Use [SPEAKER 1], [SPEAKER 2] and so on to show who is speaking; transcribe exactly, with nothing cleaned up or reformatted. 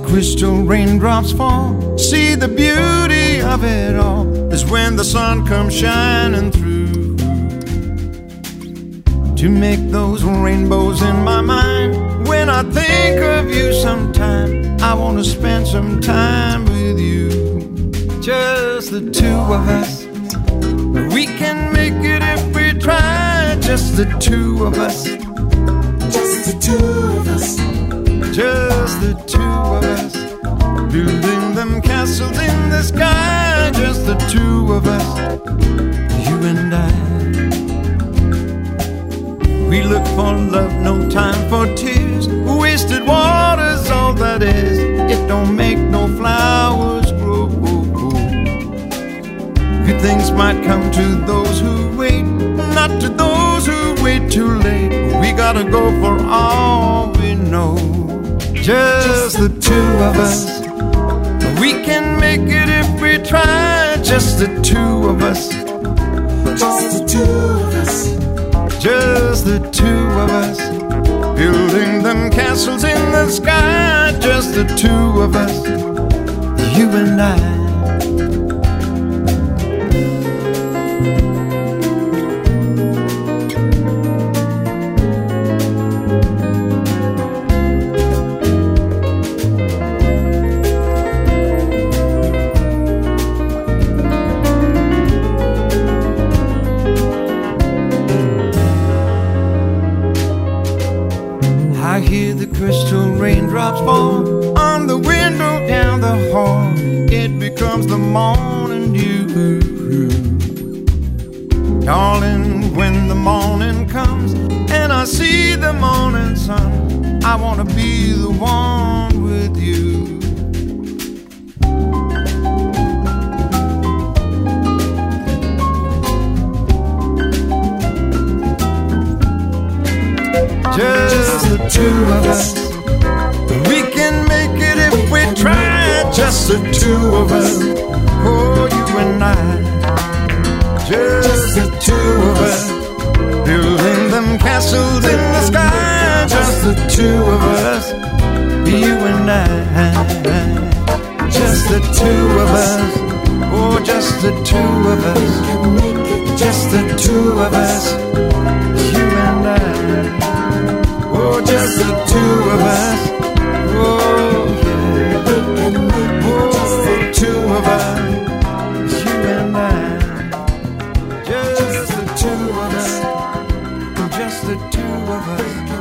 [SPEAKER 1] crystal raindrops fall, see the beauty of it all is when the sun comes shining through to make those rainbows in my mind. When I think of you sometime, I want to spend some time with you. Just the two of us, we can make it if we try. Just the two of us,
[SPEAKER 2] just the two of us,
[SPEAKER 1] just the two of us, building them castles in the sky. Just the two of us, you and I. We look for love, no time for tears. Wasted water's all that is. It don't make no flowers grow. Good things might come to those who wait, not to those who wait too late. We gotta go for all we know. Just the two of us, we can make it if we try. Just the two of us,
[SPEAKER 2] just the two of us,
[SPEAKER 1] just the two of us, building them castles in the sky. Just the two of us, you and I. I hear the crystal raindrops fall on the window down the hall. It becomes the morning dew. Darling, when the morning comes and I see the morning sun, I want to be the one with you. Just the two of us, we can make it if we try. Just the two of us, oh, you and I. Just the two of us, building them castles in the sky. Just the two of us, you and I. Just the two of us, oh, just the two of us. Just the two of us, you and I. Oh, just the two of us. Oh, yeah. Oh, the two of us, you and I. Just the two of us. Just the two of us.